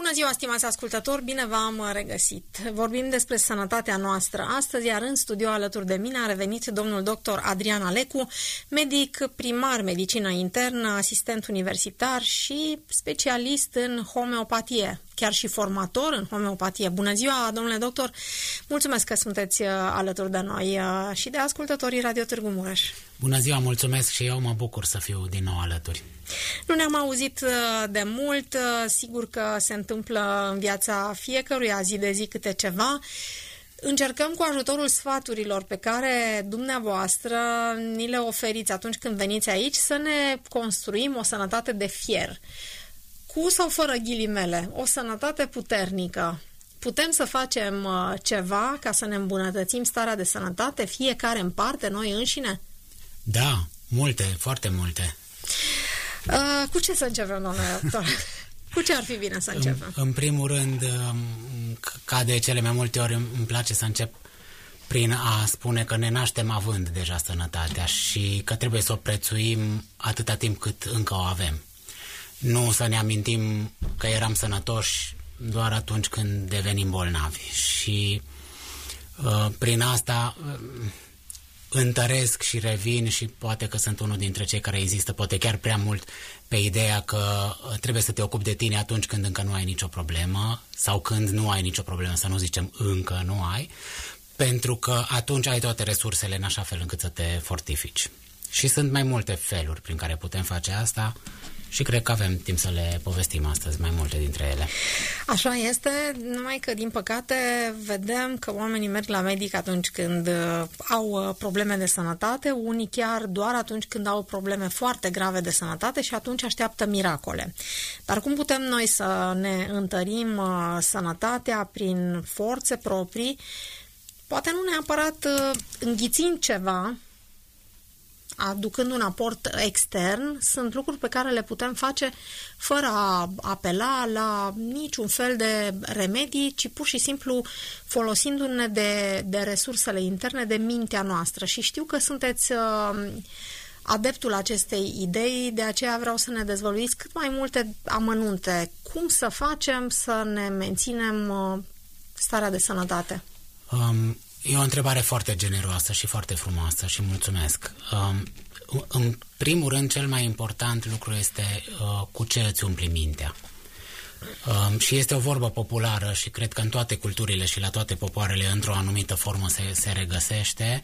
Bună ziua, stimați ascultători, bine v-am regăsit. Vorbim despre sănătatea noastră astăzi, iar în studio alături de mine a revenit domnul dr. Adrian Alecu, medic primar medicină internă, asistent universitar și specialist în homeopatie, chiar și formator în homeopatie. Bună ziua, domnule doctor, mulțumesc că sunteți alături de noi și de ascultătorii Radio Târgu Mureș. Bună ziua, mulțumesc și eu mă bucur să fiu din nou alături. Nu ne-am auzit de mult, sigur că se întâmplă în viața fiecăruia zi de zi câte ceva. Încercăm cu ajutorul sfaturilor pe care dumneavoastră ni le oferiți atunci când veniți aici să ne construim o sănătate de fier. Cu sau fără ghilimele, o sănătate puternică. Putem să facem ceva ca să ne îmbunătățim starea de sănătate, fiecare în parte, noi înșine? Da, multe, foarte multe. Cu ce să începem, domnule doctor? Cu ce ar fi bine să începem? În primul rând, ca de cele mai multe ori, îmi place să încep prin a spune că ne naștem având deja sănătatea și că trebuie să o prețuim atâta timp cât încă o avem. Nu să ne amintim că eram sănătoși doar atunci când devenim bolnavi. Și prin asta întăresc și revin și poate că sunt unul dintre cei care insistă, poate chiar prea mult, pe ideea că trebuie să te ocupi de tine atunci când încă nu ai nicio problemă sau când nu ai nicio problemă, să nu zicem încă nu ai, pentru că atunci ai toate resursele în așa fel încât să te fortifici. Și sunt mai multe feluri prin care putem face asta și cred că avem timp să le povestim astăzi, mai multe dintre ele. Așa este, numai că, din păcate, vedem că oamenii merg la medic atunci când au probleme de sănătate, unii chiar doar atunci când au probleme foarte grave de sănătate și atunci așteaptă miracole. Dar cum putem noi să ne întărim sănătatea prin forțe proprii, poate nu neapărat înghițind ceva, aducând un aport extern, sunt lucruri pe care le putem face fără a apela la niciun fel de remedii, ci pur și simplu folosindu-ne de resursele interne, de mintea noastră. Și știu că sunteți adeptul acestei idei, de aceea vreau să ne dezvăluiți cât mai multe amănunte. Cum să facem să ne menținem starea de sănătate? E o întrebare foarte generoasă și foarte frumoasă și mulțumesc. În primul rând, cel mai important lucru este cu ce îți umpli mintea. Și este o vorbă populară și cred că în toate culturile și la toate popoarele într-o anumită formă se regăsește.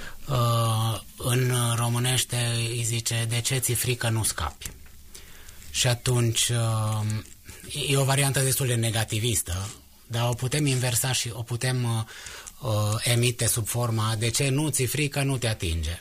În românește îi zice, de ce ți-e frică nu scapi. Și atunci e o variantă destul de negativistă, dar o putem inversa și o putem emite sub forma de ce nu ți frică, nu te atinge.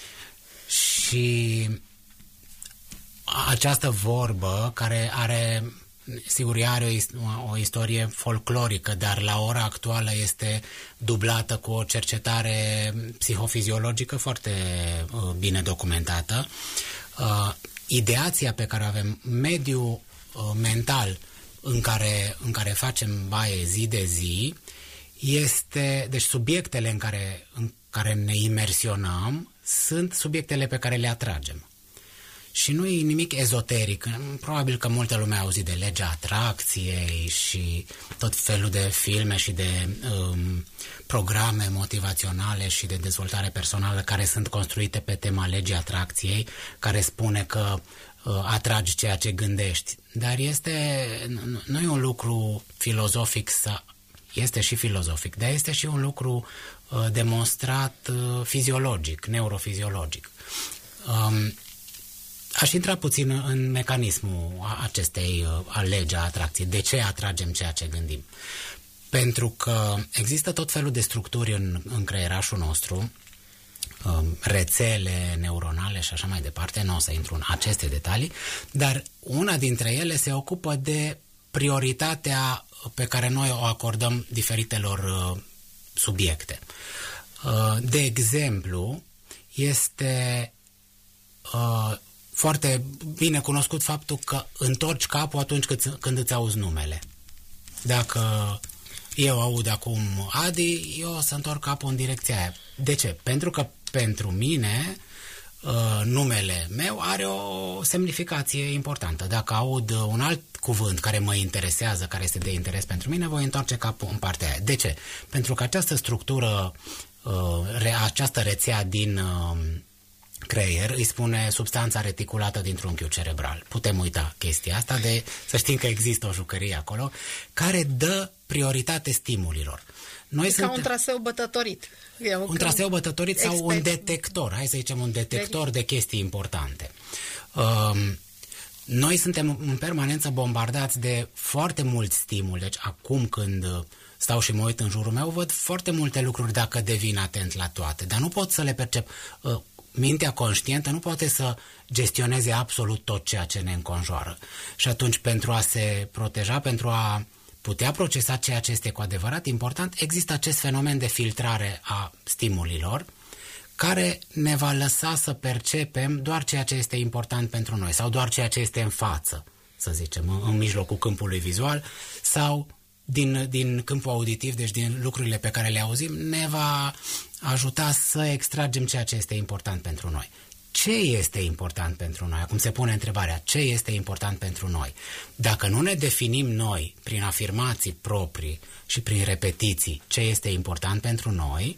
Și această vorbă, care are, sigur, are o istorie folclorică, dar la ora actuală este dublată cu o cercetare psihofiziologică foarte bine documentată. Ideația pe care avem, mediul mental în care facem baie zi de zi, deci subiectele în care ne imersionăm sunt subiectele pe care le atragem. Și nu e nimic ezoteric. Probabil că multă lume a auzit de legea atracției și tot felul de filme și de programe motivaționale și de dezvoltare personală care sunt construite pe tema legii atracției, care spune că atragi ceea ce gândești. Dar nu e un lucru filozofic, este și filozofic, dar este și un lucru demonstrat fiziologic, neurofiziologic. Aș intra puțin în mecanismul acestei legii a atracției. De ce atragem ceea ce gândim? Pentru că există tot felul de structuri în creierașul nostru, rețele neuronale și așa mai departe, nu o să intru în aceste detalii, dar una dintre ele se ocupă de prioritatea pe care noi o acordăm diferitelor subiecte. De exemplu, este foarte bine cunoscut faptul că întorci capul atunci când îți auzi numele. Dacă eu aud acum Adi, eu o să întorc capul în direcția aia. De ce? Pentru că pentru mine numele meu are o semnificație importantă. Dacă aud un alt cuvânt care mă interesează, care este de interes pentru mine, voi întoarce capul în partea aia. De ce? Pentru că această structură, această rețea din creier îi spune substanța reticulată din trunchiul cerebral. Putem uita chestia asta, să știm că există o jucărie acolo care dă prioritate stimulilor. Noi ca un traseu bătătorit. Un traseu bătătorit sau un detector, hai să zicem un detector de chestii importante. Noi suntem în permanență bombardați de foarte mulți stimuli, deci acum când stau și mă uit în jurul meu, văd foarte multe lucruri dacă devin atent la toate, dar nu pot să le percep. Mintea conștientă nu poate să gestioneze absolut tot ceea ce ne înconjoară. Și atunci, pentru a se proteja, pentru a putea procesa ceea ce este cu adevărat important, există acest fenomen de filtrare a stimulilor care ne va lăsa să percepem doar ceea ce este important pentru noi sau doar ceea ce este în față, să zicem, în mijlocul câmpului vizual sau din câmpul auditiv, deci din lucrurile pe care le auzim, ne va ajuta să extragem ceea ce este important pentru noi. Ce este important pentru noi? Acum se pune întrebarea, ce este important pentru noi? Dacă nu ne definim noi, prin afirmații proprii și prin repetiții, ce este important pentru noi,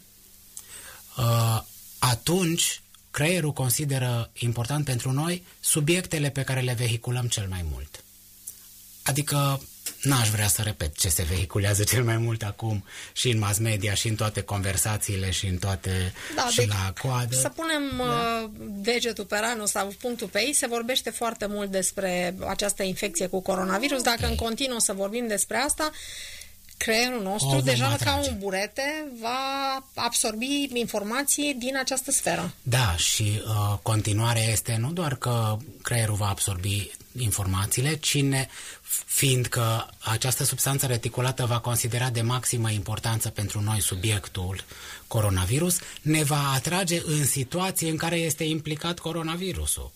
atunci creierul consideră important pentru noi subiectele pe care le vehiculăm cel mai mult. Adică n-aș vrea să repet ce se vehiculează cel mai mult acum și în mass media și în toate conversațiile și în toate și deci, la coadă. Să punem degetul pe rană sau punctul pe ei, se vorbește foarte mult despre această infecție cu coronavirus. Dacă în continuu să vorbim despre asta, creierul nostru, deja ca un burete, va absorbi informații din această sferă. Da, și continuarea este nu doar că creierul va absorbi informațiile, fiindcă această substanță reticulată va considera de maximă importanță pentru noi subiectul coronavirus, ne va atrage în situații în care este implicat coronavirusul.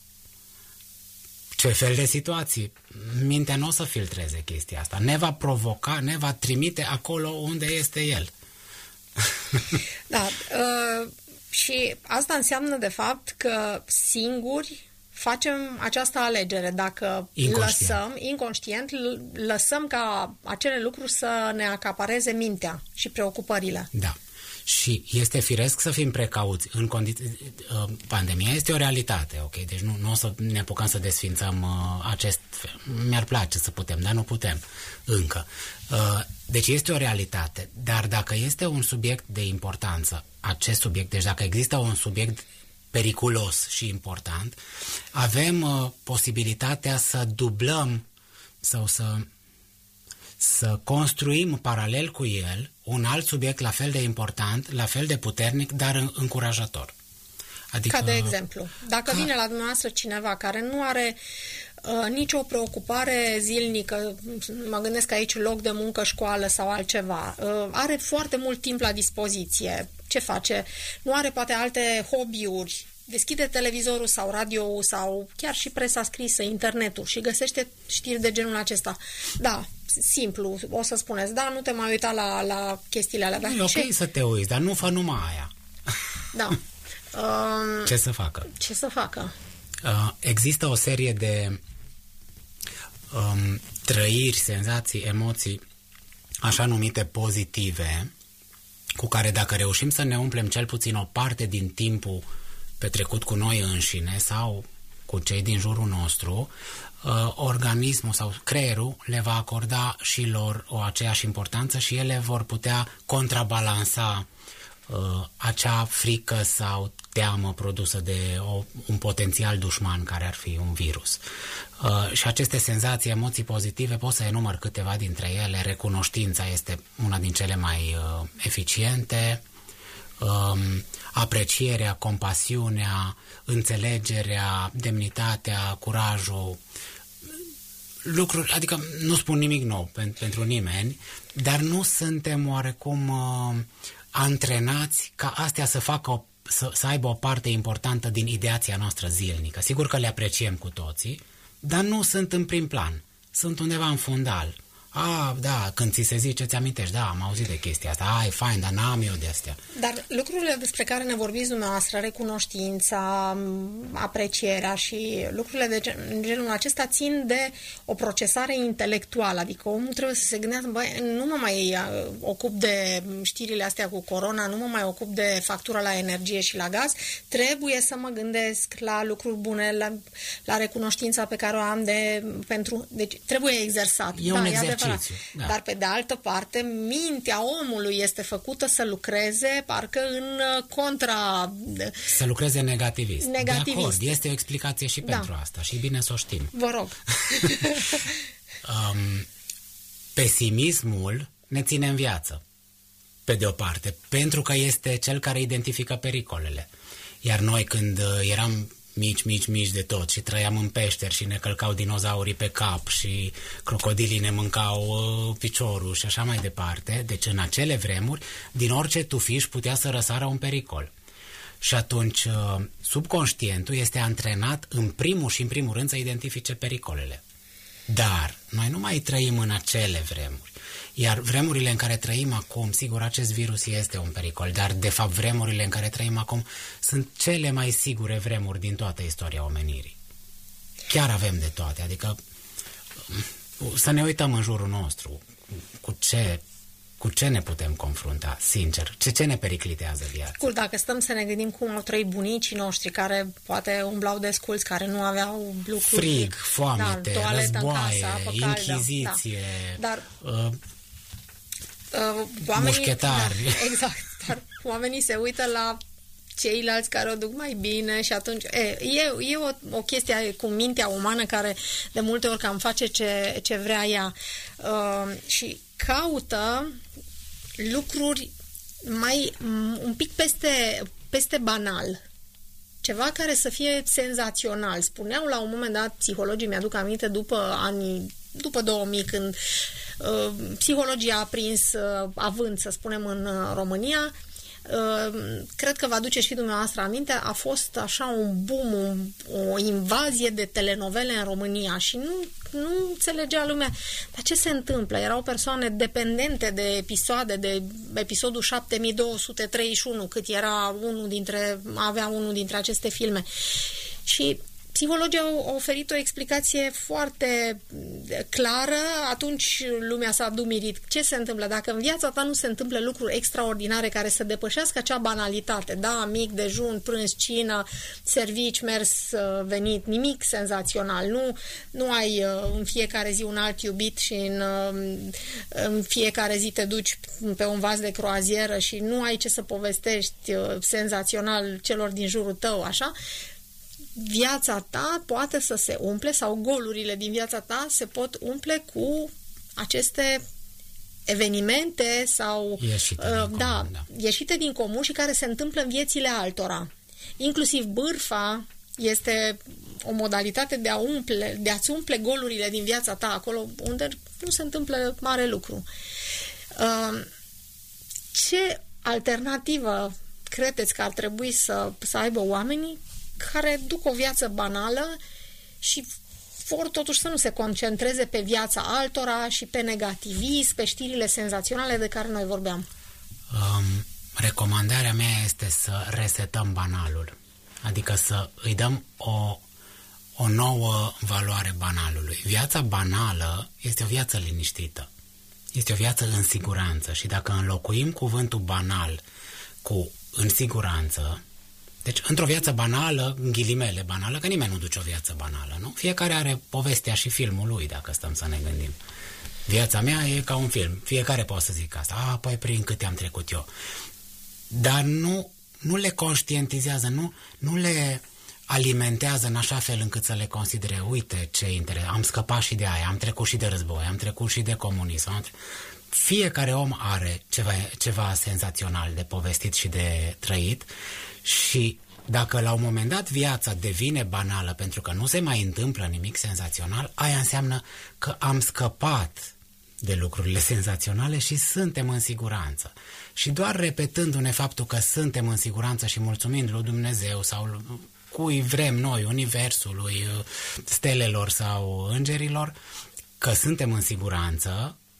Ce fel de situații? Mintea nu o să filtreze chestia asta. Ne va provoca, ne va trimite acolo unde este el. Da, și asta înseamnă de fapt că singuri facem această alegere. Dacă inconștient, lăsăm ca acele lucruri să ne acapareze mintea și preocupările. Da. Și este firesc să fim precauți în condiții. Pandemia este o realitate, ok? Deci nu o să ne apucăm să desfințăm acest. Mi-ar place să putem, dar nu putem încă. Deci este o realitate, dar dacă este un subiect de importanță, acest subiect, deci dacă există un subiect periculos și important, avem posibilitatea să dublăm sau să construim paralel cu el un alt subiect la fel de important, la fel de puternic, dar încurajator. Adică, ca de exemplu, dacă vine la dumneavoastră cineva care nu are nicio preocupare zilnică, mă gândesc aici loc de muncă, școală sau altceva, are foarte mult timp la dispoziție, ce face? Nu are poate alte hobby-uri, deschide televizorul sau radio sau chiar și presa scrisă, internetul și găsește știri de genul acesta. Da, simplu, o să spuneți, da, nu te mai uita la chestiile alea. Dar e ok să te uiți, dar nu fă numai aia. Da. Ce să facă? Ce să facă? Există o serie de trăiri, senzații, emoții, așa numite pozitive, cu care dacă reușim să ne umplem cel puțin o parte din timpul petrecut cu noi înșine sau cu cei din jurul nostru, organismul sau creierul le va acorda și lor o aceeași importanță și ele vor putea contrabalansa acea frică sau teamă produsă de un potențial dușman care ar fi un virus. Și aceste senzații, emoții pozitive, pot să enumăr câteva dintre ele. Recunoștința este una din cele mai eficiente, aprecierea, compasiunea, înțelegerea, demnitatea, curajul, lucruri, adică nu spun nimic nou pentru nimeni, dar nu suntem oarecum antrenați ca astea să aibă o parte importantă din ideația noastră zilnică. Sigur că le apreciem cu toții, dar nu sunt în prim plan. Sunt undeva în fundal. Da, când ți se zice, ți amintești, da, am auzit de chestia asta, e fain, dar n-am eu de astea. Dar lucrurile despre care ne vorbiți dumneavoastră, recunoștința, aprecierea și lucrurile de genul acesta țin de o procesare intelectuală, adică omul trebuie să se gândească, nu mă mai ocup de știrile astea cu corona, nu mă mai ocup de factura la energie și la gaz, trebuie să mă gândesc la lucruri bune, la recunoștința pe care o am deci trebuie exersat. E un exercițiu. Da. Dar pe de altă parte, mintea omului este făcută să lucreze parcă în contra... Să lucreze negativist. De acord, este o explicație și Da. pentru asta și e bine să o știm. Vă rog. Pesimismul ne ține în viață, pe de o parte, pentru că este cel care identifică pericolele. Iar noi când eram mici de tot și trăiam în peșteri și ne călcau dinozaurii pe cap și crocodilii ne mâncau piciorul și așa mai departe, deci în acele vremuri, din orice tufiș putea să răsară un pericol. Și atunci subconștientul este antrenat în primul rând să identifice pericolele. Dar noi nu mai trăim în acele vremuri. Iar vremurile în care trăim acum, sigur, acest virus este un pericol, dar de fapt vremurile în care trăim acum sunt cele mai sigure vremuri din toată istoria omenirii. Chiar avem de toate, adică să ne uităm în jurul nostru, cu ce ne putem confrunta, sincer, ce ne periclitează viața. Dacă stăm să ne gândim cum au trăit bunicii noștri care poate umblau desculți, care nu aveau lucruri... Frig, foamete, războaie, inchiziție... Dar mușchetari. Da, exact, dar oamenii se uită la ceilalți care o duc mai bine și atunci e o chestie cu mintea umană care de multe ori cam face ce vrea ea și caută lucruri mai un pic peste banal. Ceva care să fie senzațional. Spuneau la un moment dat, psihologii, mi-aduc aminte, după 2000, când psihologia a prins avânt, să spunem, în România, cred că vă aduceți și dumneavoastră aminte, a fost așa un boom, o invazie de telenovele în România și nu înțelegea lumea. Dar ce se întâmplă? Erau persoane dependente de episoade, de episodul 7231, cât avea unul dintre aceste filme. Și psihologii au oferit o explicație foarte clară, atunci lumea s-a dumirit. Ce se întâmplă? Dacă în viața ta nu se întâmplă lucruri extraordinare care să depășească acea banalitate, da, mic, dejun, prânz, cină, servici, mers, venit, nimic senzațional, nu ai în fiecare zi un alt iubit și în fiecare zi te duci pe un vas de croazieră și nu ai ce să povestești senzațional celor din jurul tău, așa, viața ta poate să se umple sau golurile din viața ta se pot umple cu aceste evenimente sau ieșite din comun și care se întâmplă în viețile altora. Inclusiv bârfa este o modalitate de a-ți umple golurile din viața ta acolo unde nu se întâmplă mare lucru. Ce alternativă credeți că ar trebui să aibă oamenii care duc o viață banală și vor totuși să nu se concentreze pe viața altora și pe negativism, pe știrile senzaționale de care noi vorbeam? Recomandarea mea este să resetăm banalul. Adică să îi dăm o nouă valoare banalului. Viața banală este o viață liniștită. Este o viață în siguranță și dacă înlocuim cuvântul banal cu în siguranță, deci într-o viață banală, în ghilimele banală, că nimeni nu duce o viață banală, nu? Fiecare are povestea și filmul lui, dacă stăm să ne gândim. Viața mea e ca un film. Fiecare poate să zic asta. Păi prin câte am trecut eu. Dar nu le conștientizează, nu le alimentează în așa fel încât să le considere, uite ce interes, am scăpat și de aia, am trecut și de război, am trecut și de comunism. Fiecare om are ceva senzațional de povestit și de trăit și dacă la un moment dat viața devine banală pentru că nu se mai întâmplă nimic senzațional, aia înseamnă că am scăpat de lucrurile senzaționale și suntem în siguranță. Și doar repetându-ne faptul că suntem în siguranță și mulțumind lui Dumnezeu sau cui vrem noi, universului, stelelor sau îngerilor, că suntem în siguranță,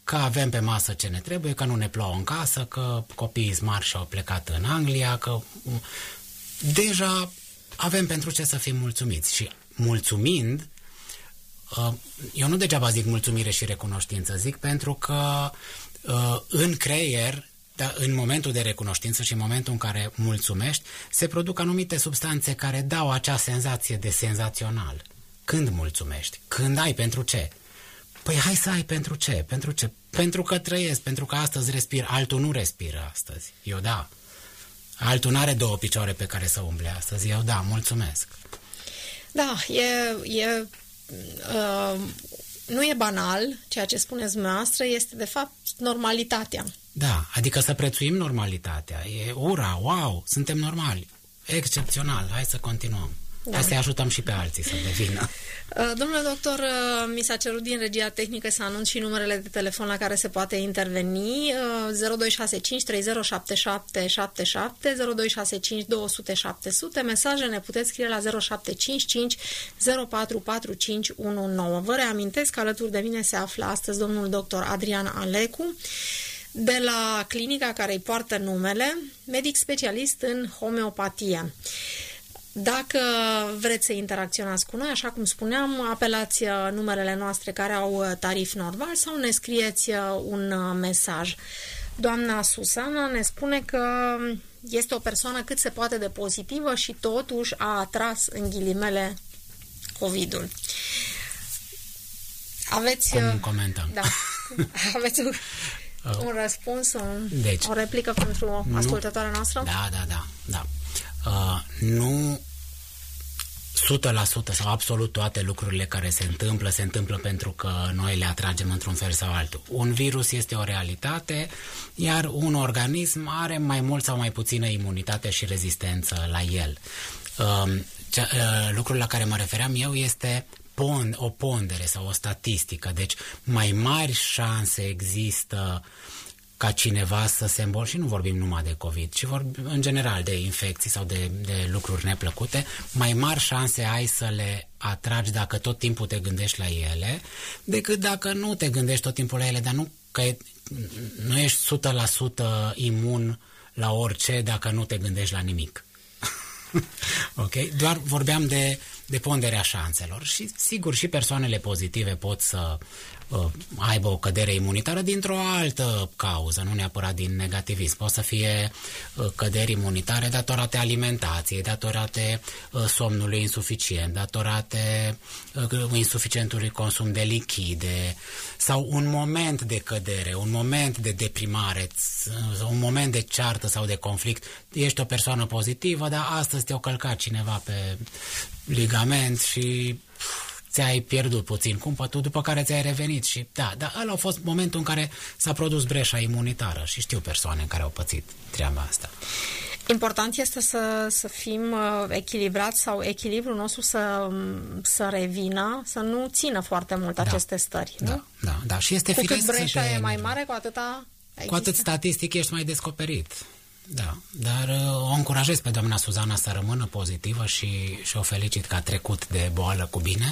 că avem pe masă ce ne trebuie, că nu ne plouă în casă, că copiii smart și-au plecat în Anglia, că deja avem pentru ce să fim mulțumiți. Și mulțumind, eu nu degeaba zic mulțumire și recunoștință, zic pentru că în creier, în momentul de recunoștință și în momentul în care mulțumești, se produc anumite substanțe care dau acea senzație de senzațional. Când mulțumești? Când ai pentru ce? Păi hai să ai pentru ce? Pentru ce? Pentru că trăiesc, pentru că astăzi respir, altul nu respiră astăzi. Eu da. Altul n-are 2 picioare pe care să umble astăzi. Eu da, mulțumesc. Da, nu e banal, ceea ce spuneți dumneavoastră este de fapt normalitatea. Da, adică să prețuim normalitatea. E ura, wow, suntem normali. Excepțional, hai să continuăm. Da. Hai să-i ajutăm și pe alții să devină. Domnule doctor, mi s-a cerut din regia tehnică să anunț și numerele de telefon la care se poate interveni. 0265 307777, 0265 200 700. Mesaje ne puteți scrie la 0755 044519. Vă reamintesc că alături de mine se află astăzi domnul doctor Adrian Alecu, de la clinica care îi poartă numele, medic specialist în homeopatie. Dacă vreți să interacționați cu noi, așa cum spuneam, apelați numerele noastre care au tarif normal sau ne scrieți un mesaj. Doamna Susana ne spune că este o persoană cât se poate de pozitivă și totuși a atras în ghilimele COVID-ul. Aveți... Cum comentăm? Da. Aveți un răspuns, o replică pentru ascultătoarea noastră? Da. Nu 100% sau absolut toate lucrurile care se întâmplă pentru că noi le atragem într-un fel sau altul. Un virus este o realitate, iar un organism are mai mult sau mai puțină imunitate și rezistență la el. Lucrul la care mă refeream eu este o pondere sau o statistică. Deci mai mari șanse există ca cineva să se îmbolnăvească, și nu vorbim numai de COVID, ci vorbim în general de infecții sau de lucruri neplăcute, mai mari șanse ai să le atragi dacă tot timpul te gândești la ele, decât dacă nu te gândești tot timpul la ele, dar nu ești 100% imun la orice dacă nu te gândești la nimic. Ok? Doar vorbeam de ponderea șanselor și sigur și persoanele pozitive pot să aibă o cădere imunitară dintr-o altă cauză, nu neapărat din negativism. Pot să fie căderi imunitare datorate alimentației, datorate somnului insuficient, datorate insuficientului consum de lichide sau un moment de cădere, un moment de deprimare, un moment de ceartă sau de conflict. Ești o persoană pozitivă, dar astăzi te-a călcat cineva pe ligament și ți-ai pierdut puțin cumpătul, după care ți-ai revenit și dar ăla a fost momentul în care s-a produs breșa imunitară și știu persoane care au pățit treaba asta. Important este să fim echilibrați sau echilibrul nostru să revină, să nu țină foarte mult aceste stări. Da. Și este cu cât breșa e mai mare, cu atât statistic ești mai descoperit. Da, dar o încurajez pe doamna Suzana să rămână pozitivă și o felicit că a trecut de boală cu bine.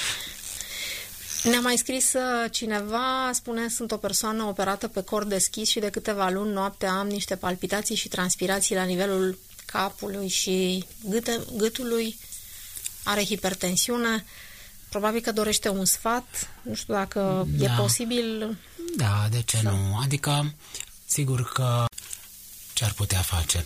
Ne-a mai scris cineva, spune, sunt o persoană operată pe cor deschis și de câteva luni noaptea am niște palpitații și transpirații la nivelul capului și gâtului, are hipertensiune, probabil că dorește un sfat, nu știu dacă e posibil. Da, de ce nu? Adică, sigur că ce ar putea face?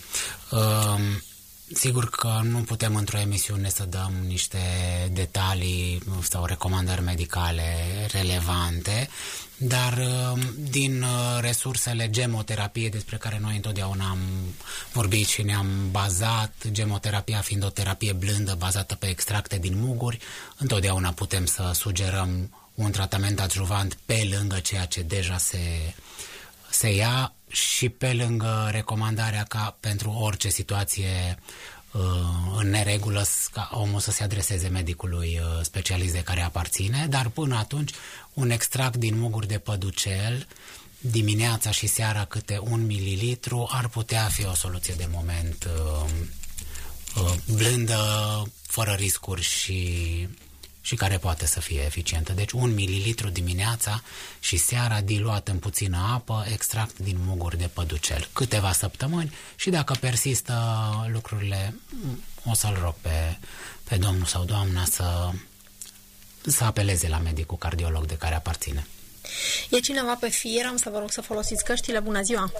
Sigur că nu putem într-o emisiune să dăm niște detalii sau recomandări medicale relevante, dar din resursele gemoterapie despre care noi întotdeauna am vorbit și ne-am bazat, gemoterapia fiind o terapie blândă bazată pe extracte din muguri, întotdeauna putem să sugerăm un tratament adjuvant pe lângă ceea ce deja se ia și pe lângă recomandarea ca pentru orice situație în neregulă ca omul să se adreseze medicului specialist de care aparține, dar până atunci un extract din muguri de păducel dimineața și seara câte 1 mililitru ar putea fi o soluție de moment blândă, fără riscuri și care poate să fie eficientă. Deci 1 mililitru dimineața și seara diluat în puțină apă, extract din muguri de păducel. Câteva săptămâni și dacă persistă lucrurile, o să-l rog pe domnul sau doamna să apeleze la medicul cardiolog de care aparține. E cineva pe fier, am să vă rog să folosiți căștile. Bună ziua!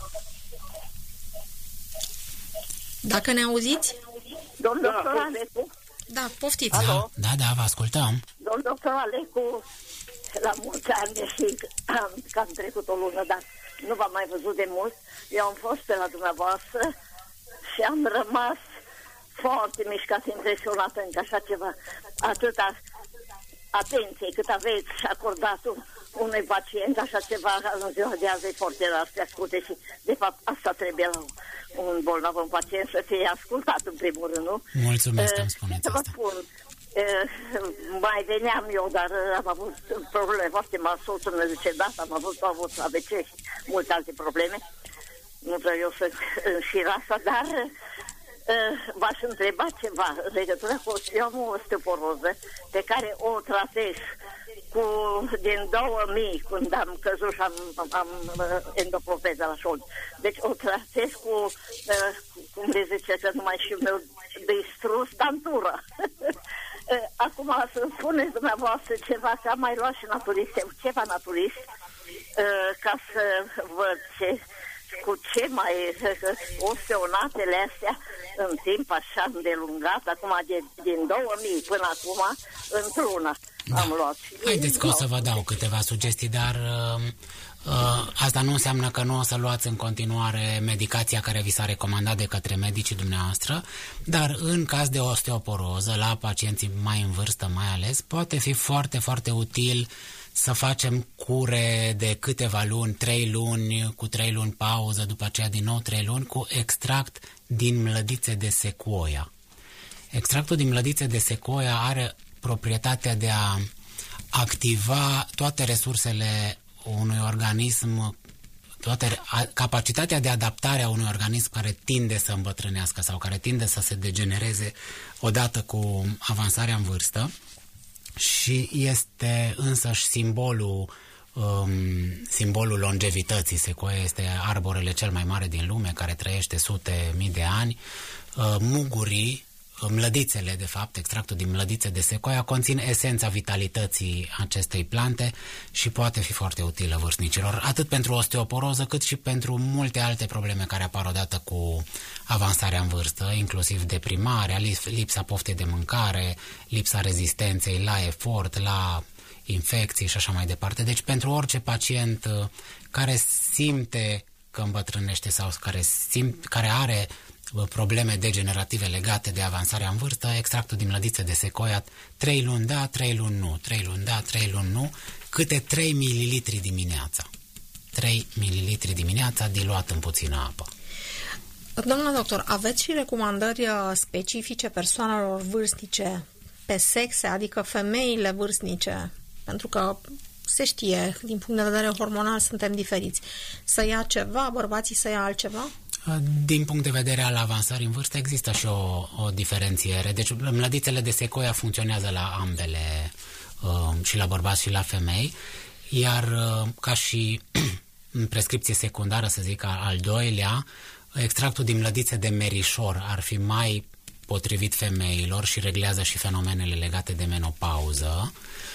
Dacă ne auziți? Domn doctor Alecu? Da, poftiți. Da, vă ascultăm. Domn doctor Alecu, la mulți ani și că am trecut o lună, dar nu v-am mai văzut de mult. Eu am fost pe la dumneavoastră și am rămas foarte mișcat, impresionată încă așa ceva. Atâta atenție cât aveți acordat unui pacient, așa ceva în ziua de azi e foarte rar să asculte și de fapt asta trebuie la un bolnav, un pacient să fie ascultat în primul rând, nu? Mulțumesc că îmi spuneți să vă asta. spun, mai veneam eu, dar am avut probleme foarte mari, soțul meu zice, da, am avut AVC și multe alte probleme. Nu vreau eu să înșir asta, dar v-aș întreba ceva în legătură cu eu am o osteoporoză pe care o tratez din 2000, când am căzut și am endoproteză la șold. Deci o tratez cu cum le zice, că nu mai știu meu, distrus tantura. Acum să-mi spuneți dumneavoastră ceva, că am mai luat și naturist, ceva naturist, ca să văd cu ce mai osteonatele astea în timp așa îndelungat, acum din 2000 până acum, într-una am luat. Haideți că o să vă dau câteva sugestii, dar asta nu înseamnă că nu o să luați în continuare medicația care vi s-a recomandat de către medicii dumneavoastră, dar în caz de osteoporoză, la pacienții mai în vârstă mai ales, poate fi foarte, foarte util să facem cure de câteva luni, 3 luni, cu 3 luni pauză, după aceea din nou 3 luni, cu extract din mlădițe de sequoia. Extractul din mlădițe de sequoia are proprietatea de a activa toate resursele unui organism, capacitatea de adaptare a unui organism care tinde să îmbătrânească sau care tinde să se degenereze odată cu avansarea în vârstă și este însăși simbolul longevității. Sequoia este arborele cel mai mare din lume care trăiește sute mii de ani. Mugurii, mlădițele, de fapt, extractul din mlădițe de sequoia conțin esența vitalității acestei plante și poate fi foarte utilă vârstnicilor, atât pentru osteoporoză, cât și pentru multe alte probleme care apar odată cu avansarea în vârstă, inclusiv deprimarea, lipsa poftei de mâncare, lipsa rezistenței la efort, la infecții și așa mai departe. Deci pentru orice pacient care simte că îmbătrânește sau care are probleme degenerative legate de avansarea în vârstă, extractul din mlădițe de sequoia, 3 luni da, 3 luni nu, 3 luni da, 3 luni nu, câte 3 ml dimineața. 3 ml dimineața diluat în puțină apă. Domnule doctor, aveți și recomandări specifice persoanelor vârstnice pe sexe, adică femeile vârstnice? Pentru că se știe, din punct de vedere hormonal suntem diferiți. Să ia ceva, bărbații să ia altceva? Din punct de vedere al avansării în vârstă există și o diferențiere. Deci mlădițele de sequoia funcționează la ambele, și la bărbați și la femei, iar ca și în prescripție secundară, să zic, al doilea, extractul din mlădițe de merișor ar fi mai potrivit femeilor și reglează și fenomenele legate de menopauză,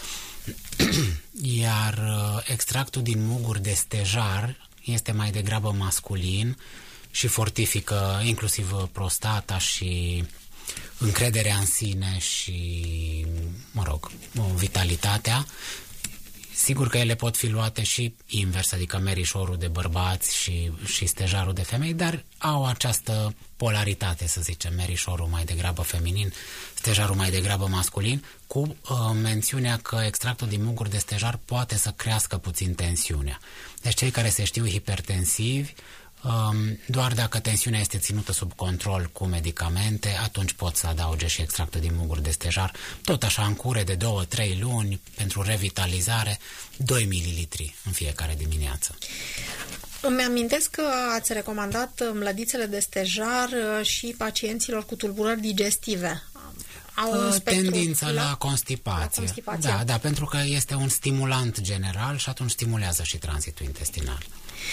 iar extractul din muguri de stejar este mai degrabă masculin și fortifică inclusiv prostata și încrederea în sine și, vitalitatea. Sigur că ele pot fi luate și invers, adică merișorul de bărbați și stejarul de femei, dar au această polaritate, să zicem, merișorul mai degrabă feminin, stejarul mai degrabă masculin, cu mențiunea că extractul din muguri de stejar poate să crească puțin tensiunea. Deci cei care se știu hipertensivi, doar dacă tensiunea este ținută sub control cu medicamente, atunci pot să adauge și extractul din muguri de stejar, tot așa în cure de 2-3 luni, pentru revitalizare, 2 ml în fiecare dimineață. Îmi amintesc că ați recomandat mlădițele de stejar și pacienților cu tulburări digestive. au un spectru tendința la constipație. Da, pentru că este un stimulant general și atunci stimulează și tranzitul intestinal.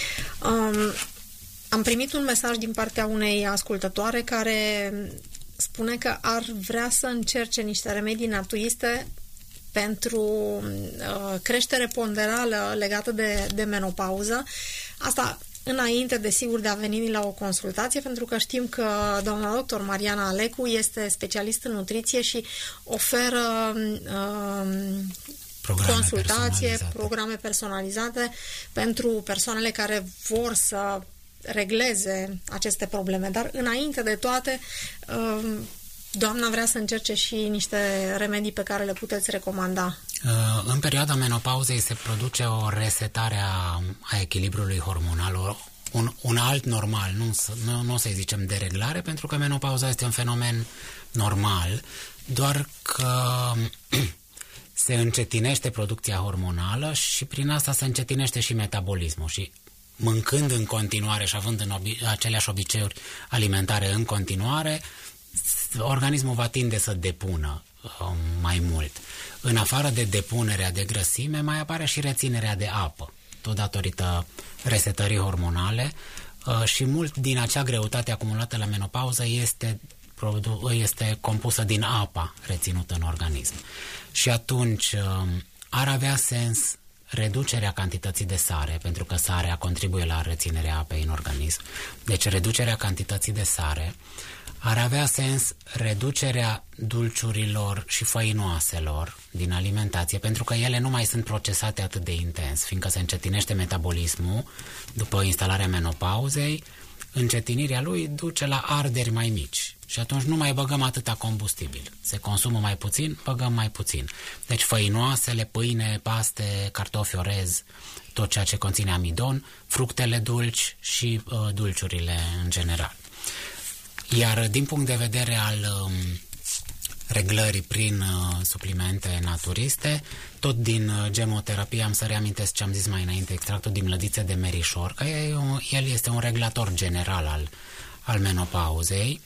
Am primit un mesaj din partea unei ascultătoare care spune că ar vrea să încerce niște remedii naturiste pentru creștere ponderală legată de menopauză. Asta înainte, desigur, de a veni la o consultație, pentru că știm că doamna doctor Mariana Alecu este specialist în nutriție și oferă programe personalizate pentru persoanele care vor să regleze aceste probleme. Dar înainte de toate, doamna vrea să încerce și niște remedii pe care le puteți recomanda. În perioada menopauzei se produce o resetare a echilibrului hormonal, un alt normal, nu o să-i zicem dereglare, pentru că menopauza este un fenomen normal, doar că se încetinește producția hormonală și prin asta se încetinește și metabolismul și mâncând în continuare și având aceleași obiceiuri alimentare în continuare, organismul va tinde să depună mai mult. În afară de depunerea de grăsime, mai apare și reținerea de apă, tot datorită resetării hormonale și mult din acea greutate acumulată la menopauză este compusă din apa reținută în organism. Și atunci ar avea sens reducerea cantității de sare, pentru că sarea contribuie la reținerea apei în organism. Deci reducerea cantității de sare. Ar avea sens reducerea dulciurilor și făinoaselor din alimentație, pentru că ele nu mai sunt procesate atât de intens, fiindcă se încetinește metabolismul după instalarea menopauzei, încetinirea lui duce la arderi mai mici și atunci nu mai băgăm atâta combustibil. Se consumă mai puțin, băgăm mai puțin. Deci făinoasele, pâine, paste, cartofi, orez, tot ceea ce conține amidon, fructele dulci și dulciurile în general. Iar din punct de vedere al reglării prin suplimente naturiste, tot din gemoterapie am să reamintesc ce am zis mai înainte, extractul din mlădițe de merișor, că el este un regulator general al menopauzei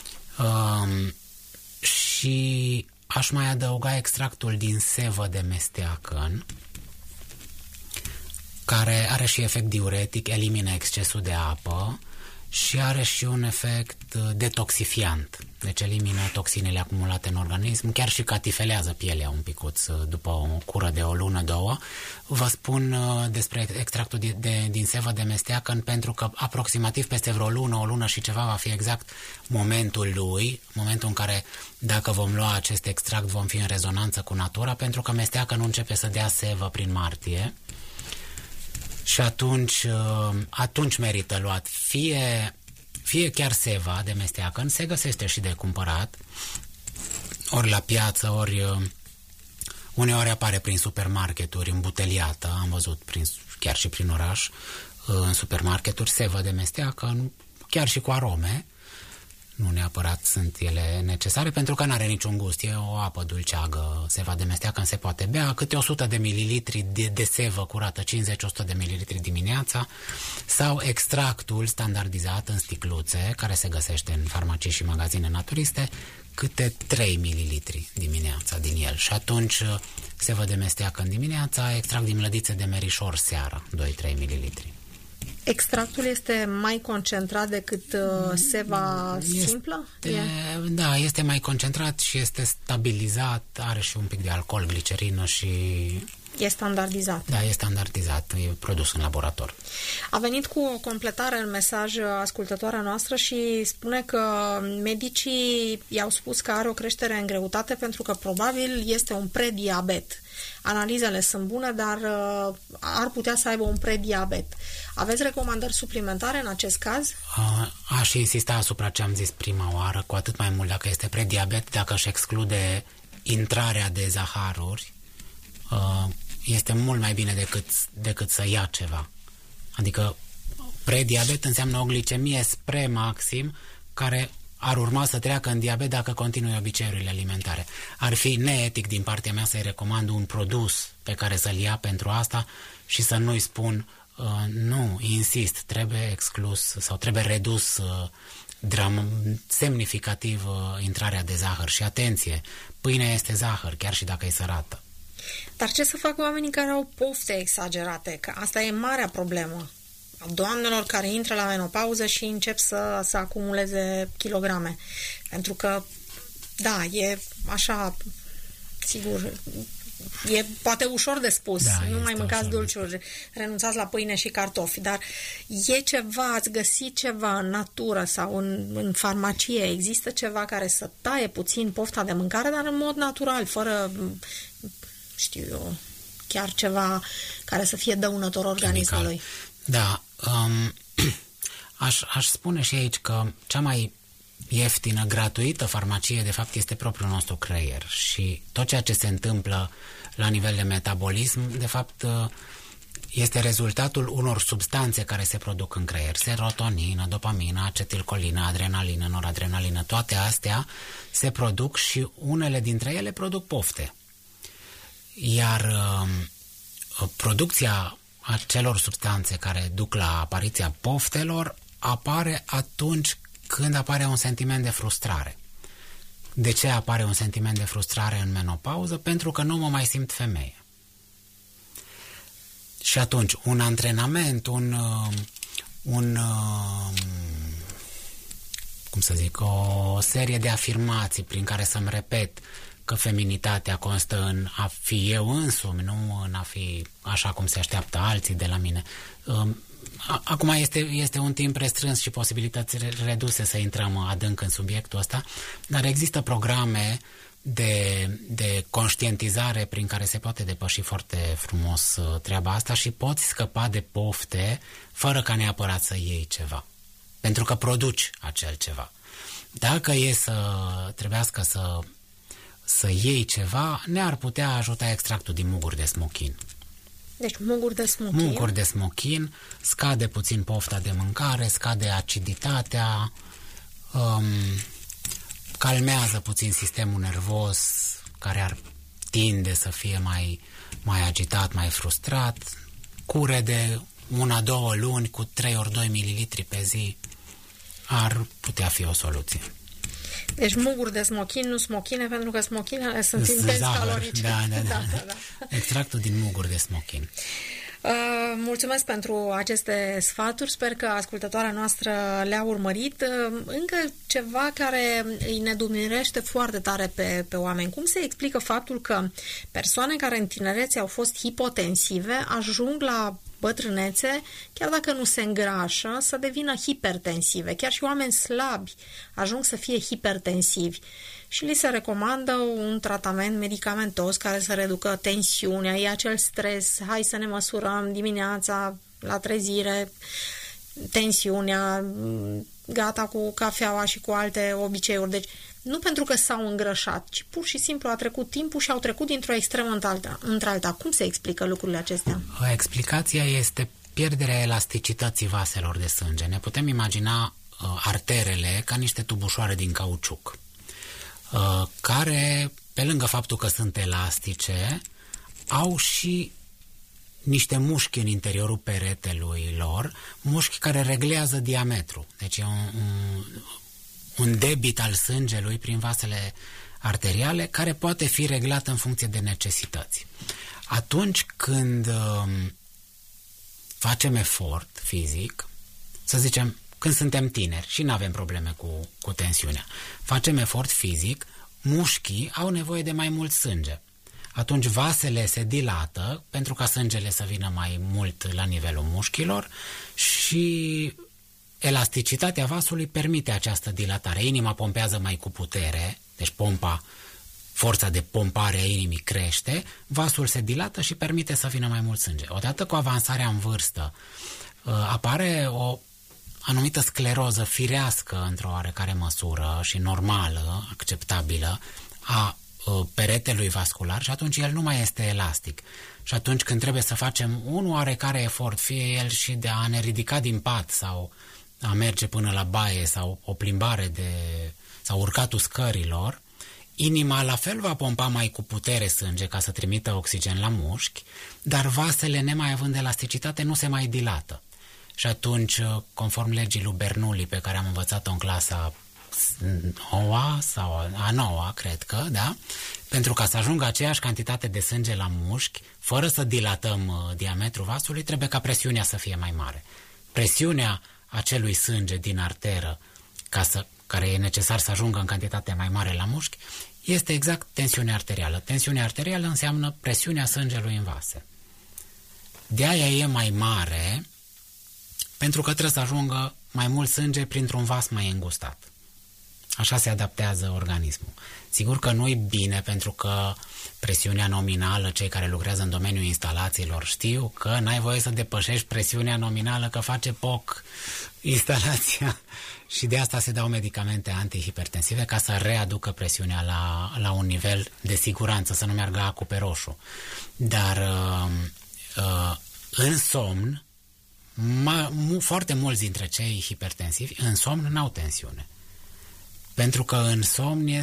și aș mai adăuga extractul din sevă de mesteacăn, care are și efect diuretic, elimină excesul de apă și are și un efect detoxifiant. Deci elimină toxinele acumulate în organism, chiar și catifelează pielea un picuț după o cură de o lună, două. Vă spun despre extractul din sevă de mesteacăn pentru că aproximativ peste vreo o lună și ceva va fi exact momentul lui, momentul în care, dacă vom lua acest extract, vom fi în rezonanță cu natura, pentru că mesteacăn nu începe să dea sevă prin martie. Și atunci merită luat. Fie chiar seva de mesteacăn, se găsește și de cumpărat, ori la piață, ori uneori apare prin supermarketuri, îmbuteliată, am văzut chiar și prin oraș, în supermarketuri, sevă de mesteacăn, chiar și cu arome. Nu neapărat sunt ele necesare, pentru că nu are niciun gust. E o apă dulceagă, seva de mesteacăn se poate bea, câte 100 de mililitri de sevă curată, 50-100 de mililitri dimineața, sau extractul standardizat în sticluțe, care se găsește în farmacii și magazine naturiste, câte 3 mililitri dimineața din el. Și atunci sevă de mesteacăn dimineața, extract din mlădițe de merișor seara, 2-3 mililitri. Extractul este mai concentrat decât seva simplă? Da, este mai concentrat și este stabilizat, are și un pic de alcool, glicerină și... E standardizat. Da, e standardizat, e produs în laborator. A venit cu o completare în mesaj ascultătoarea noastră și spune că medicii i-au spus că are o creștere în greutate pentru că probabil este un prediabet. Analizele sunt bune, dar ar putea să aibă un prediabet. Aveți recomandări suplimentare în acest caz? Aș insista asupra ce am zis prima oară, cu atât mai mult dacă este prediabet, dacă își exclude intrarea de zaharuri, este mult mai bine decât să ia ceva. Adică prediabet înseamnă o glicemie spre maxim, care ar urma să treacă în diabet dacă continui obiceiurile alimentare. Ar fi neetic din partea mea să-i recomand un produs pe care să-l ia pentru asta și să nu-i spun Nu, insist, trebuie exclus sau trebuie redus semnificativ intrarea de zahăr. Și atenție, pâinea este zahăr, chiar și dacă e sărată. Dar ce să fac oamenii care au pofte exagerate? Că asta e marea problemă a doamnelor care intră la menopauză și încep să acumuleze kilograme. Pentru că, da, e așa, sigur, e poate ușor de spus, nu mai mâncați dulciuri, renunțați la pâine și cartofi, dar e ceva, ați găsit ceva în natură sau în farmacie, există ceva care să taie puțin pofta de mâncare, dar în mod natural, fără, știu eu, chiar ceva care să fie dăunător organismului. Da, aș spune și aici că cea mai ieftină, gratuită farmacie, de fapt, este propriul nostru creier și tot ceea ce se întâmplă la nivel de metabolism, de fapt, este rezultatul unor substanțe care se produc în creier. Serotonină, dopamină, acetilcolină, adrenalină, noradrenalină, toate astea se produc și unele dintre ele produc pofte. Iar producția acelor substanțe care duc la apariția poftelor apare atunci când apare un sentiment de frustrare. De ce apare un sentiment de frustrare în menopauză? Pentru că nu mă mai simt femeie. Și atunci, un antrenament, o serie de afirmații prin care să-mi repet că feminitatea constă în a fi eu însumi, nu în a fi așa cum se așteaptă alții de la mine. Acum este un timp restrâns și posibilități reduse să intrăm adânc în subiectul ăsta, dar există programe de conștientizare prin care se poate depăși foarte frumos treaba asta și poți scăpa de pofte fără ca neapărat să iei ceva. Pentru că produci acel ceva. Dacă e să trebuiască să iei ceva, ne-ar putea ajuta extractul din muguri de smochin. Deci muguri de smochin. Muguri de smochin, scade puțin pofta de mâncare, scade aciditatea, calmează puțin sistemul nervos, care ar tinde să fie mai agitat, mai frustrat, cure de 1-2 luni cu 3 ori 2 ml pe zi ar putea fi o soluție. Deci muguri de smochin, nu smochine, pentru că smochinele sunt intens calorice. Da. Extractul din muguri de smochin. Mulțumesc pentru aceste sfaturi, sper că ascultătoarea noastră le-a urmărit. Încă ceva care îi nedumirește foarte tare pe oameni. Cum se explică faptul că persoane care în tinerețe au fost hipotensive ajung la bătrânețe, chiar dacă nu se îngrașă, să devină hipertensive. Chiar și oameni slabi ajung să fie hipertensivi. Și li se recomandă un tratament medicamentos care să reducă tensiunea, e acel stres, hai să ne măsurăm dimineața la trezire, tensiunea, gata cu cafeaua și cu alte obiceiuri. Deci nu pentru că s-au îngrășat, ci pur și simplu a trecut timpul și au trecut dintr-o extremă într-alta. Cum se explică lucrurile acestea? Explicația este pierderea elasticității vaselor de sânge. Ne putem imagina arterele ca niște tubușoare din cauciuc, care, pe lângă faptul că sunt elastice, au și niște mușchi în interiorul peretelui lor, mușchi care reglează diametrul. Deci e un debit al sângelui prin vasele arteriale care poate fi reglat în funcție de necesități. Atunci când facem efort fizic, să zicem, când suntem tineri și nu avem probleme cu tensiunea, facem efort fizic, mușchii au nevoie de mai mult sânge. Atunci vasele se dilată pentru ca sângele să vină mai mult la nivelul mușchilor și elasticitatea vasului permite această dilatare. Inima pompează mai cu putere, deci forța de pompare a inimii crește, vasul se dilată și permite să vină mai mult sânge. Odată cu avansarea în vârstă apare o anumită scleroză firească într-o oarecare măsură și normală, acceptabilă, a peretelui vascular și atunci el nu mai este elastic. Și atunci când trebuie să facem un oarecare efort, fie el și de a ne ridica din pat sau a merge până la baie sau o plimbare sau urcatul scărilor, Inima la fel va pompa mai cu putere sânge ca să trimită oxigen la mușchi, dar vasele, nemai având elasticitate, nu se mai dilată. Și atunci, conform legii lui Bernoulli, pe care am învățat-o în clasa 9 sau a 9, cred că, da? Pentru ca să ajungă aceeași cantitate de sânge la mușchi, fără să dilatăm diametrul vasului, trebuie ca presiunea să fie mai mare. Presiunea acelui sânge din arteră, care e necesar să ajungă în cantitate mai mare la mușchi, este exact tensiunea arterială. Tensiunea arterială înseamnă presiunea sângelui în vase. De aia e mai mare, pentru că trebuie să ajungă mai mult sânge printr-un vas mai îngustat. Așa se adaptează organismul. Sigur că nu e bine, pentru că presiunea nominală, cei care lucrează în domeniul instalațiilor știu că n-ai voie să depășești presiunea nominală, că face POC instalația. Și de asta se dau medicamente antihipertensive ca să readucă presiunea la un nivel de siguranță, să nu meargă acul pe roșu. Dar în somn, foarte mulți dintre cei hipertensivi în somn n-au tensiune. Pentru că în somn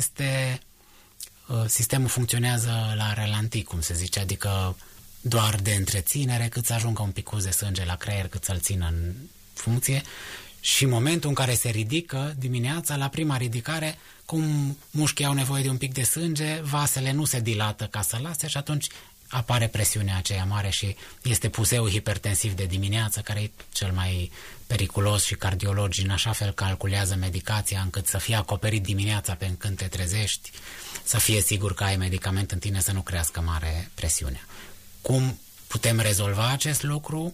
sistemul funcționează la ralanti, cum se zice, adică doar de întreținere, cât să ajungă un picuț de sânge la creier, cât să-l țină în funcție. Și în momentul în care se ridică dimineața, la prima ridicare, cum mușchii au nevoie de un pic de sânge, vasele nu se dilată ca să lase și atunci apare presiunea aceea mare și este puseul hipertensiv de dimineață, care e cel mai periculos, și cardiologii în așa fel calculează medicația încât să fie acoperit dimineața pe când te trezești, să fie sigur că ai medicament în tine să nu crească mare presiunea. Cum putem rezolva acest lucru?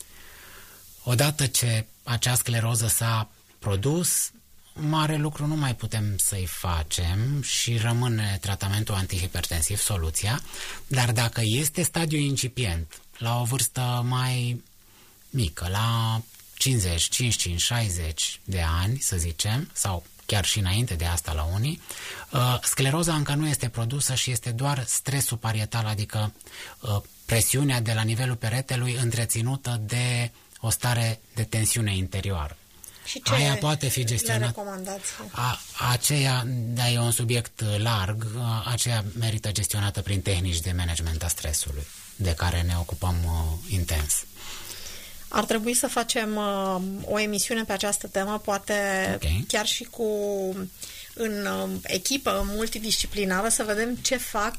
Odată ce acea scleroză s-a produs, mare lucru nu mai putem să-i facem și rămâne tratamentul antihipertensiv soluția, dar dacă este stadiu incipient, la o vârstă mai mică, la 50, 55, 60 de ani, să zicem, sau chiar și înainte de asta la unii, scleroza încă nu este produsă și este doar stresul parietal, adică presiunea de la nivelul peretelui întreținută de o stare de tensiune interioară. Și ce aia poate fi gestionată. recomandați? Aceea, da, e un subiect larg, aceea merită gestionată prin tehnici de management a stresului, de care ne ocupăm intens. Ar trebui să facem o emisiune pe această temă, poate chiar și în echipă multidisciplinară, să vedem ce fac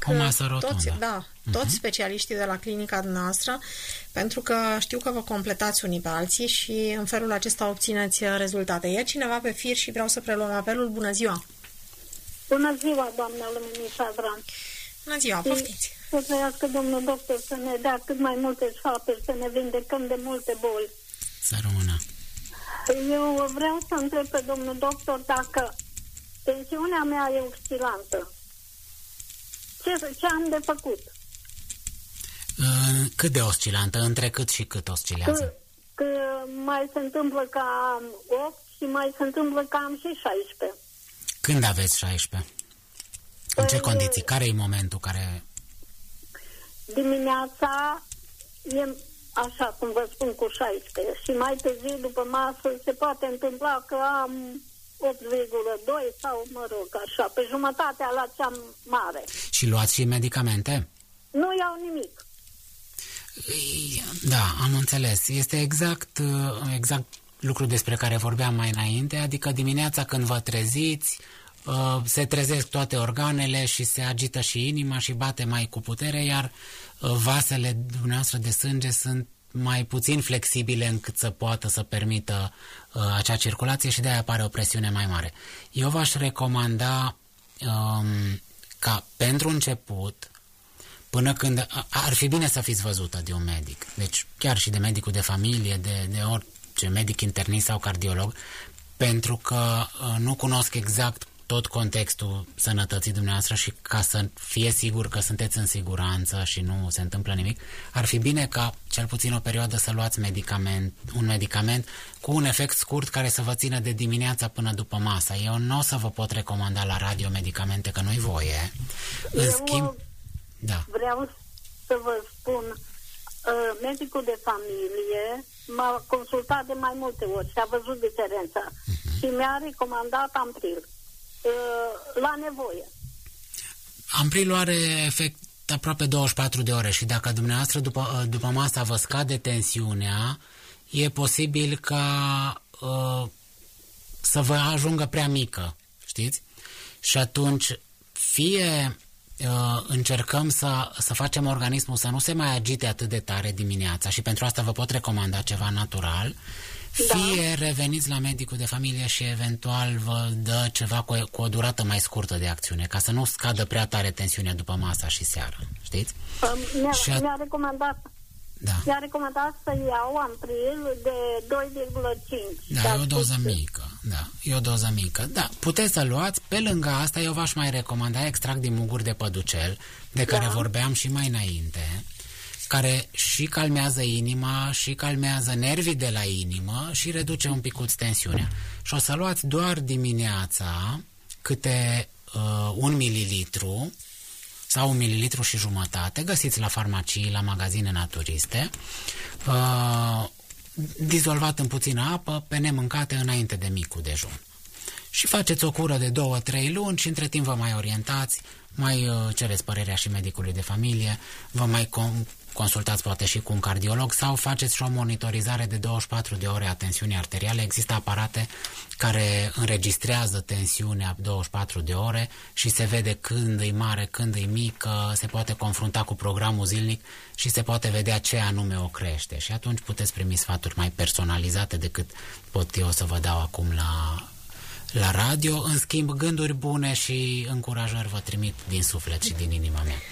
toți specialiștii de la clinica noastră, pentru că știu că vă completați unii pe alții și în felul acesta obțineți rezultate. E cineva pe fir și vreau să preluăm apelul. Bună ziua! Bună ziua, doamna Luminița Vran! Bună ziua, poftiți! Să trăiască domnul doctor să ne dea cât mai multe sfaturi, să ne vindecăm de multe boli. Să rămână! Eu vreau să întreb pe domnul doctor dacă tensiunea mea e oscilantă. Ce am de făcut? Cât de oscilantă? Între cât și cât oscilează? Că mai se întâmplă că am 8 și mai se întâmplă că am și 16. Când aveți 16? În ce condiții? Care e momentul care... Dimineața e așa, cum vă spun, cu 16. Și mai târziu, după masă, se poate întâmpla că am 8,2 sau, mă rog, așa, pe jumătatea la cea mare. Și luați și medicamente? Nu iau nimic. Da, am înțeles. Este exact lucru despre care vorbeam mai înainte, adică dimineața când vă treziți, se trezesc toate organele și se agită și inima și bate mai cu putere, iar vasele dumneavoastră de sânge sunt mai puțin flexibile încât să poată să permită acea circulație și de-aia apare o presiune mai mare. Eu v-aș recomanda ca pentru început, până când ar fi bine să fiți văzută de un medic, deci chiar și de medicul de familie, de orice medic internist sau cardiolog, pentru că nu cunosc exact tot contextul sănătății dumneavoastră și ca să fie sigur că sunteți în siguranță și nu se întâmplă nimic, ar fi bine ca cel puțin o perioadă să luați un medicament cu un efect scurt care să vă țină de dimineața până după masă. Eu nu o să vă pot recomanda la radio medicamente, că nu-i voie. În schimb, da. Vreau să vă spun, medicul de familie m-a consultat de mai multe ori și a văzut diferența și mi-a recomandat Ampril la nevoie. Ampril are efect aproape 24 de ore și dacă dumneavoastră după masa vă scade tensiunea, e posibil ca să vă ajungă prea mică, știți? Și atunci fie încercăm să facem organismul să nu se mai agite atât de tare dimineața și pentru asta vă pot recomanda ceva natural, fie reveniți la medicul de familie și eventual vă dă ceva cu o durată mai scurtă de acțiune, ca să nu scadă prea tare tensiunea după masa și seara, știți? Mi-a recomandat să iau Ampril de 2,5. Da, e o doză mică. E o doză mică. Da, puteți să luați. Pe lângă asta, eu v-aș mai recomanda extract din muguri de păducel, de care vorbeam și mai înainte, care și calmează inima, și calmează nervii de la inimă și reduce un picuț tensiunea. Și o să luați doar dimineața câte 1 mililitru sau 1,5 mililitru, găsiți la farmacii, la magazine naturiste, dizolvat în puțină apă, pe nemâncate înainte de micul dejun. Și faceți o cură de 2-3 luni și între timp vă mai orientați, mai cereți părerea și medicului de familie, vă mai consultați poate și cu un cardiolog sau faceți și o monitorizare de 24 de ore a tensiunii arteriale. Există aparate care înregistrează tensiunea 24 de ore și se vede când e mare, când e mică, se poate confrunta cu programul zilnic și se poate vedea ce anume o crește. Și atunci puteți primi sfaturi mai personalizate decât pot eu să vă dau acum la radio. În schimb, gânduri bune și încurajări vă trimit din suflet și din inima mea.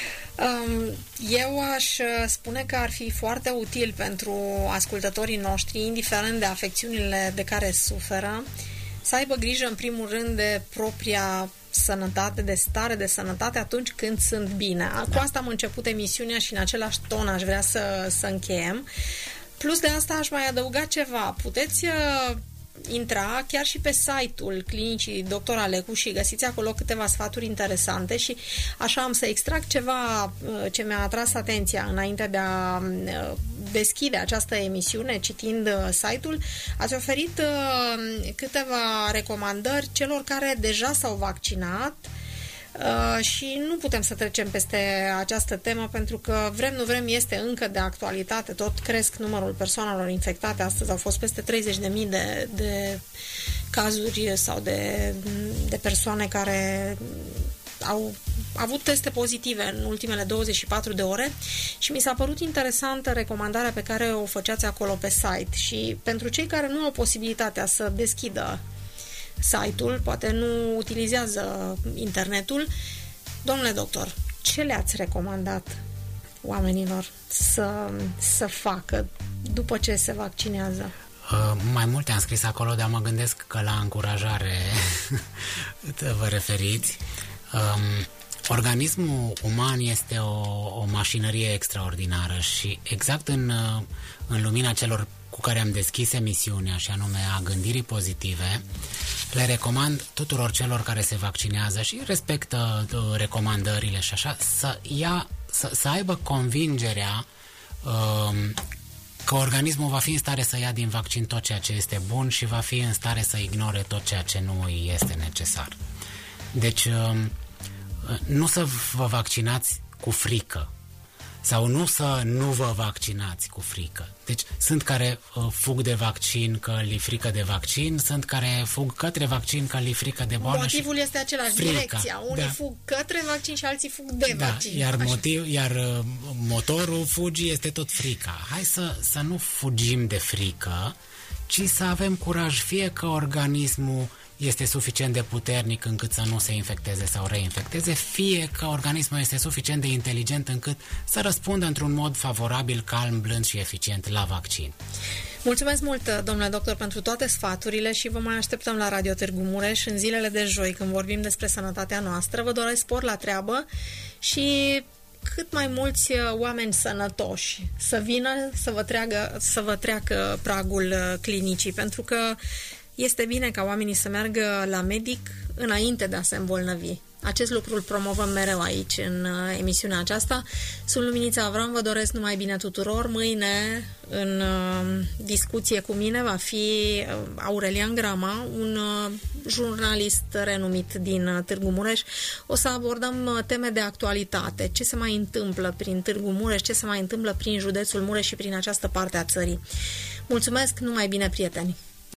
Eu aș spune că ar fi foarte util pentru ascultătorii noștri, indiferent de afecțiunile de care suferă, să aibă grijă în primul rând de propria sănătate, de stare de sănătate atunci când sunt bine. Cu asta am început emisiunea și în același ton aș vrea să încheiem. Plus de asta aș mai adăuga ceva. Puteți intra chiar și pe site-ul clinicii Dr. Alecu și găsiți acolo câteva sfaturi interesante și așa am să extrag ceva ce mi-a atras atenția înainte de a deschide această emisiune citind site-ul. Ați oferit câteva recomandări celor care deja s-au vaccinat și nu putem să trecem peste această temă pentru că vrem, nu vrem, este încă de actualitate, tot cresc numărul persoanelor infectate. Astăzi au fost peste 30.000 de cazuri sau de persoane care au avut teste pozitive în ultimele 24 de ore și mi s-a părut interesantă recomandarea pe care o făceați acolo pe site. Și pentru cei care nu au posibilitatea să deschidă site-ul, poate nu utilizează internetul, domnule doctor, ce le-ați recomandat oamenilor să facă după ce se vaccinează? Mai multe am scris acolo, dar mă gândesc că la încurajare vă referiți. Organismul uman este o mașinărie extraordinară și exact în lumina celor cu care am deschis emisiunea, și anume a gândirii pozitive, le recomand tuturor celor care se vaccinează și respectă recomandările și așa, să aibă convingerea că organismul va fi în stare să ia din vaccin tot ceea ce este bun și va fi în stare să ignore tot ceea ce nu îi este necesar. Deci, nu să vă vaccinați cu frică sau nu să nu vă vaccinați cu frică. Deci sunt care fug de vaccin că li frică de vaccin, sunt care fug către vaccin că li frică de boală. Motivul este același, frica. Direcția. Unii fug către vaccin și alții fug de vaccin. Iar motorul fugii este tot frica. Hai să nu fugim de frică, ci să avem curaj, fie că organismul este suficient de puternic încât să nu se infecteze sau reinfecteze, fie că organismul este suficient de inteligent încât să răspundă într-un mod favorabil, calm, blând și eficient la vaccin. Mulțumesc mult, domnule doctor, pentru toate sfaturile și vă mai așteptăm la Radio Târgu Mureș în zilele de joi când vorbim despre sănătatea noastră. Vă doresc spor la treabă și cât mai mulți oameni sănătoși să vină să vă treacă pragul clinicii, pentru că este bine ca oamenii să meargă la medic înainte de a se îmbolnăvi. Acest lucru îl promovăm mereu aici, în emisiunea aceasta. Sunt Luminița Avram, vă doresc numai bine tuturor. Mâine, în discuție cu mine, va fi Aurelian Grama, un jurnalist renumit din Târgu Mureș. O să abordăm teme de actualitate. Ce se mai întâmplă prin Târgu Mureș, ce se mai întâmplă prin județul Mureș și prin această parte a țării. Mulțumesc, numai bine, prieteni!